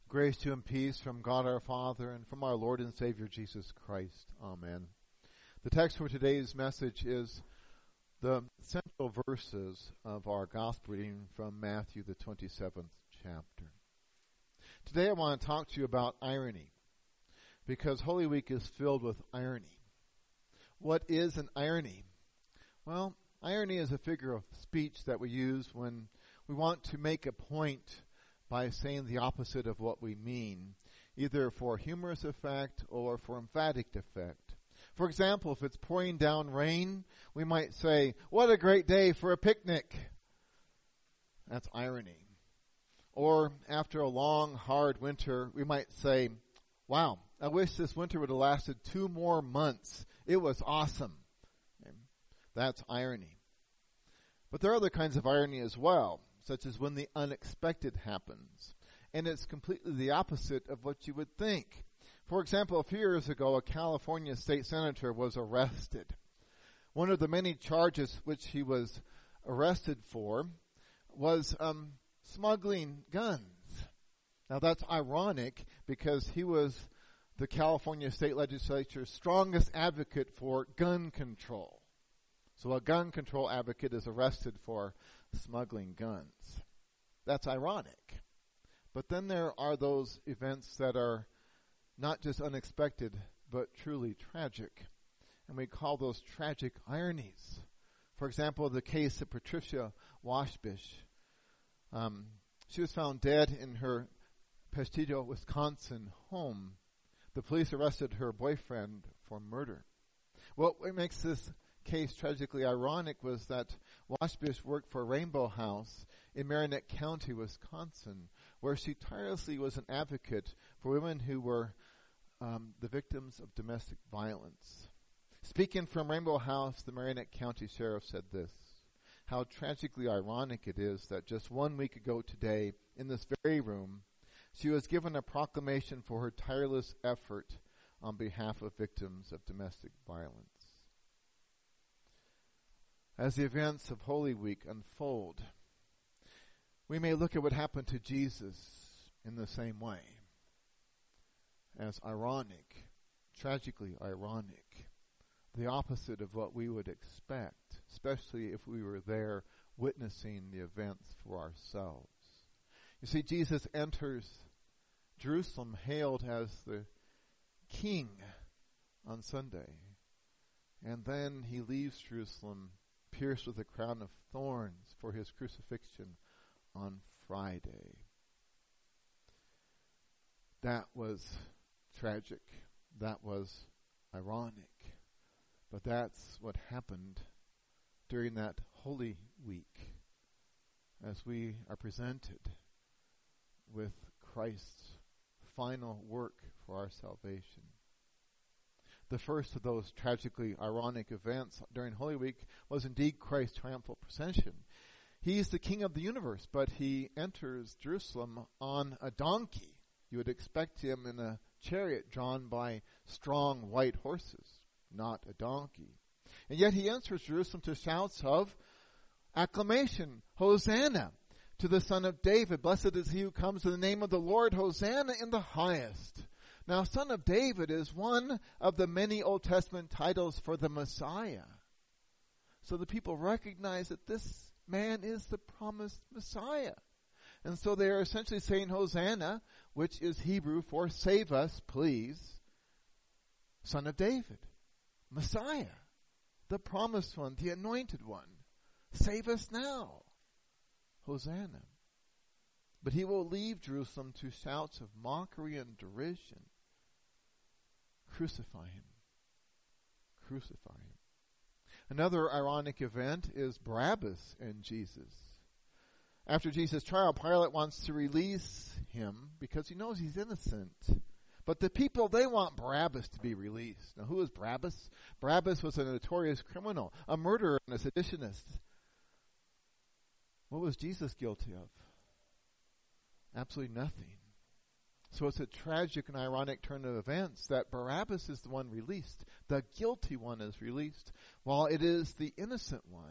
Grace to and peace from God our Father and from our Lord and Savior Jesus Christ. Amen. The text for today's message is the central verses of our gospel reading from Matthew, the 27th chapter. Today I want to talk to you about irony, because Holy Week is filled with irony. What is an irony? Well, irony is a figure of speech that we use when we want to make a point by saying the opposite of what we mean, either for humorous effect or for emphatic effect. For example, if it's pouring down rain, we might say, "What a great day for a picnic." That's irony. Or after a long, hard winter, we might say, "Wow, I wish this winter would have lasted 2 more months. It was awesome." That's irony. But there are other kinds of irony as well, such as when the unexpected happens, and it's completely the opposite of what you would think. For example, a few years ago, a California state senator was arrested. One of the many charges which he was arrested for was smuggling guns. Now that's ironic because he was the California state legislature's strongest advocate for gun control. So a gun control advocate is arrested for smuggling guns. That's ironic. But then there are those events that are not just unexpected, but truly tragic. And we call those tragic ironies. For example, the case of Patricia Washbish. She was found dead in her Pestillo, Wisconsin home. The police arrested her boyfriend for murder. What makes this case tragically ironic was that Washbish worked for Rainbow House in Marinette County, Wisconsin, where she tirelessly was an advocate for women who were the victims of domestic violence. Speaking from Rainbow House, the Marinette County Sheriff said this: "How tragically ironic it is that just 1 week ago today, in this very room, she was given a proclamation for her tireless effort on behalf of victims of domestic violence." As the events of Holy Week unfold, we may look at what happened to Jesus in the same way, as ironic, tragically ironic, the opposite of what we would expect, especially if we were there witnessing the events for ourselves. You see, Jesus enters Jerusalem hailed as the King on Sunday, and then he leaves Jerusalem pierced with a crown of thorns for his crucifixion on Friday. That was tragic. That was ironic. But that's what happened during that Holy Week as we are presented with Christ's final work for our salvation. The first of those tragically ironic events during Holy Week was indeed Christ's triumphal procession. He is the King of the universe, but he enters Jerusalem on a donkey. You would expect him in a chariot drawn by strong white horses, not a donkey. And yet he enters Jerusalem to shouts of acclamation, "Hosanna to the Son of David. Blessed is he who comes in the name of the Lord. Hosanna in the highest." Now, Son of David is one of the many Old Testament titles for the Messiah. So the people recognize that this man is the promised Messiah. And so they are essentially saying Hosanna, which is Hebrew for save us, please, Son of David, Messiah, the promised one, the anointed one. Save us now, Hosanna. But he will leave Jerusalem to shouts of mockery and derision. Crucify him. Crucify him. Another ironic event is Barabbas and Jesus. After Jesus' trial, Pilate wants to release him because he knows he's innocent. But the people, they want Barabbas to be released. Now, who is Barabbas? Barabbas was a notorious criminal, a murderer and a seditionist. What was Jesus guilty of? Absolutely nothing. So it's a tragic and ironic turn of events that Barabbas is the one released. The guilty one is released, while it is the innocent one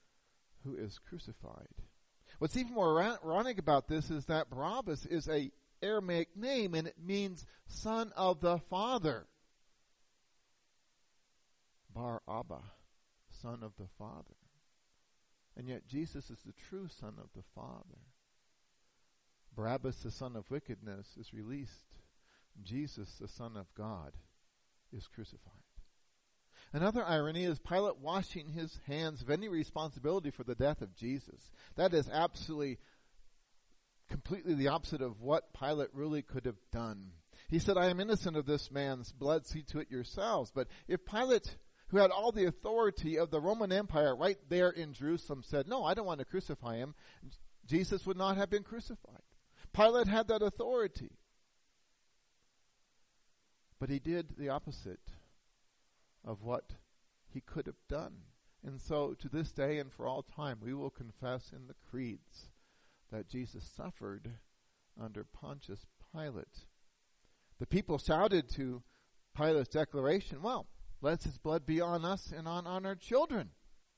who is crucified. What's even more ironic about this is that Barabbas is a Aramaic name, and it means son of the Father. Bar Abba, son of the Father. And yet Jesus is the true son of the Father. Barabbas, the son of wickedness, is released. Jesus, the Son of God, is crucified. Another irony is Pilate washing his hands of any responsibility for the death of Jesus. That is absolutely, completely the opposite of what Pilate really could have done. He said, I am innocent of this man's blood, see to it yourselves. But if Pilate, who had all the authority of the Roman Empire right there in Jerusalem, said, no, I don't want to crucify him, Jesus would not have been crucified. Pilate had that authority. But he did the opposite of what he could have done. And so to this day and for all time, we will confess in the creeds that Jesus suffered under Pontius Pilate. The people shouted to Pilate's declaration, well, let his blood be on us and on our children.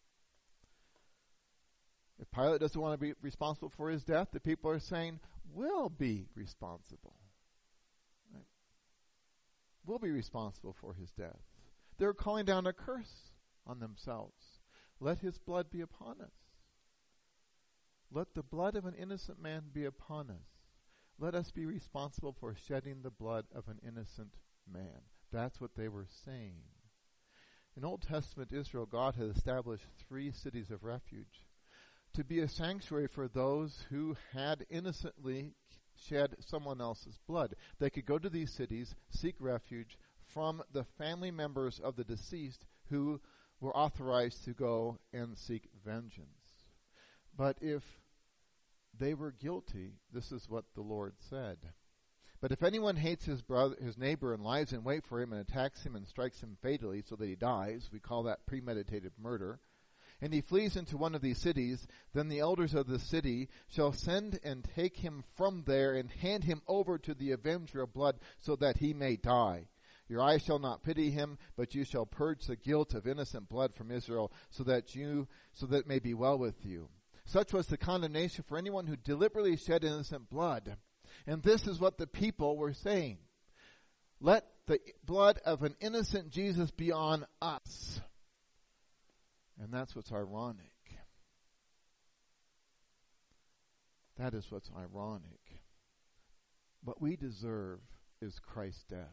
If Pilate doesn't want to be responsible for his death, the people are saying, we'll be responsible. Right? We'll be responsible for his death. They're calling down a curse on themselves. Let his blood be upon us. Let the blood of an innocent man be upon us. Let us be responsible for shedding the blood of an innocent man. That's what they were saying. In Old Testament Israel, God had established 3 cities of refuge to be a sanctuary for those who had innocently shed someone else's blood. They could go to these cities, seek refuge from the family members of the deceased who were authorized to go and seek vengeance. But if they were guilty, this is what the Lord said. But if anyone hates his brother, his neighbor, and lies in wait for him and attacks him and strikes him fatally so that he dies, we call that premeditated murder, and he flees into one of these cities, then the elders of the city shall send and take him from there and hand him over to the avenger of blood so that he may die. Your eyes shall not pity him, but you shall purge the guilt of innocent blood from Israel so that it may be well with you. Such was the condemnation for anyone who deliberately shed innocent blood. And this is what the people were saying. Let the blood of an innocent Jesus be on us. And that's what's ironic. That is what's ironic. What we deserve is Christ's death,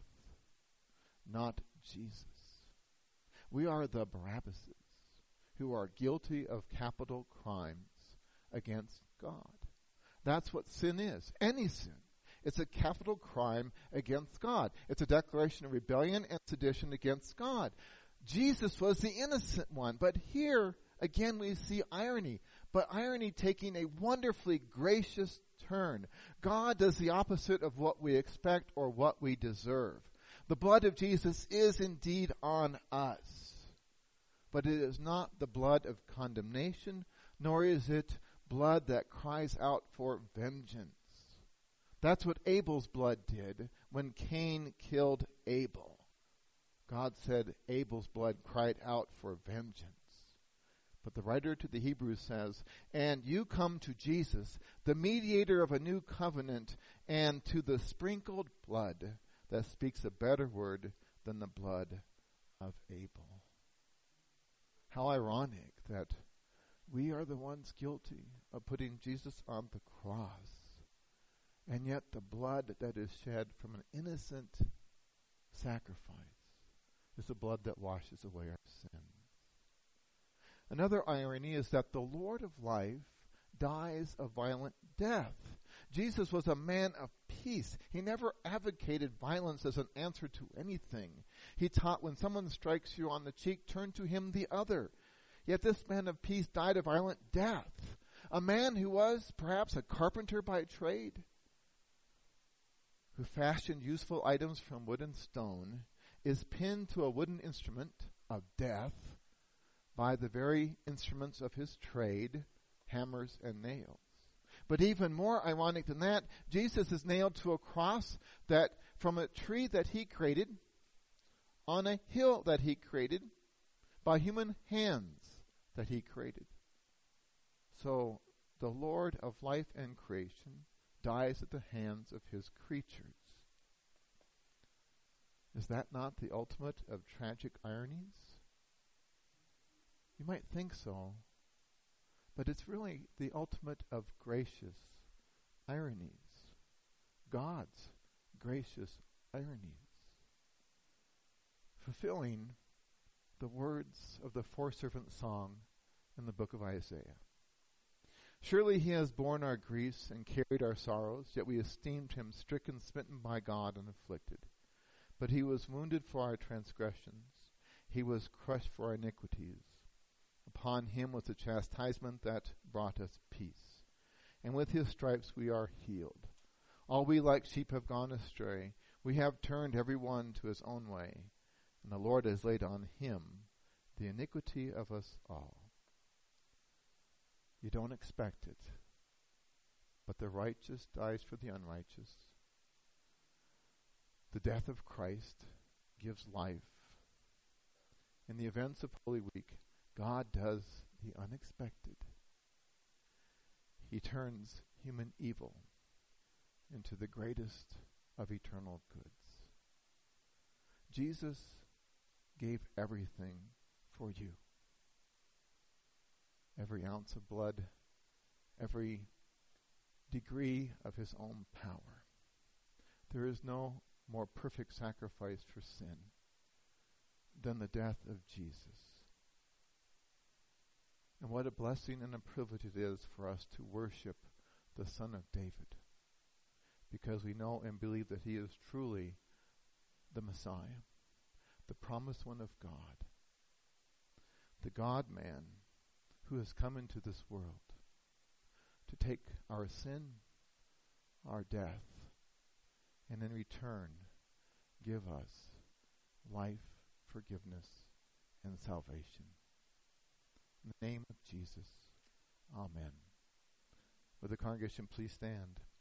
not Jesus. We are the Barabbases who are guilty of capital crimes against God. That's what sin is. Any sin. It's a capital crime against God. It's a declaration of rebellion and sedition against God. Jesus was the innocent one. But here, again, we see irony. But irony taking a wonderfully gracious turn. God does the opposite of what we expect or what we deserve. The blood of Jesus is indeed on us. But it is not the blood of condemnation, nor is it blood that cries out for vengeance. That's what Abel's blood did when Cain killed Abel. God said Abel's blood cried out for vengeance. But the writer to the Hebrews says, and you come to Jesus, the mediator of a new covenant, and to the sprinkled blood that speaks a better word than the blood of Abel. How ironic that we are the ones guilty of putting Jesus on the cross. And yet the blood that is shed from an innocent sacrifice is the blood that washes away our sins. Another irony is that the Lord of life dies a violent death. Jesus was a man of peace. He never advocated violence as an answer to anything. He taught when someone strikes you on the cheek, turn to him the other. Yet this man of peace died a violent death. A man who was perhaps a carpenter by trade, who fashioned useful items from wood and stone, is pinned to a wooden instrument of death by the very instruments of his trade, hammers and nails. But even more ironic than that, Jesus is nailed to a cross that from a tree that he created, on a hill that he created, by human hands that he created. So the Lord of life and creation dies at the hands of his creatures. Is that not the ultimate of tragic ironies? You might think so, but it's really the ultimate of gracious ironies. God's gracious ironies. Fulfilling the words of the four-servant song in the book of Isaiah. Surely he has borne our griefs and carried our sorrows, yet we esteemed him stricken, smitten by God, and afflicted. But he was wounded for our transgressions, he was crushed for our iniquities. Upon him was the chastisement that brought us peace, and with his stripes we are healed. All we like sheep have gone astray, we have turned every one to his own way, and the Lord has laid on him the iniquity of us all. You don't expect it, but the righteous dies for the unrighteous. The death of Christ gives life. In the events of Holy Week, God does the unexpected. He turns human evil into the greatest of eternal goods. Jesus gave everything for you. Every ounce of blood, every degree of his own power. There is no more perfect sacrifice for sin than the death of Jesus. And what a blessing and a privilege it is for us to worship the Son of David, because we know and believe that he is truly the Messiah, the promised one of God, the God-man who has come into this world to take our sin, our death, and in return give us life, forgiveness, and salvation. In the name of Jesus, amen. Will the congregation please stand?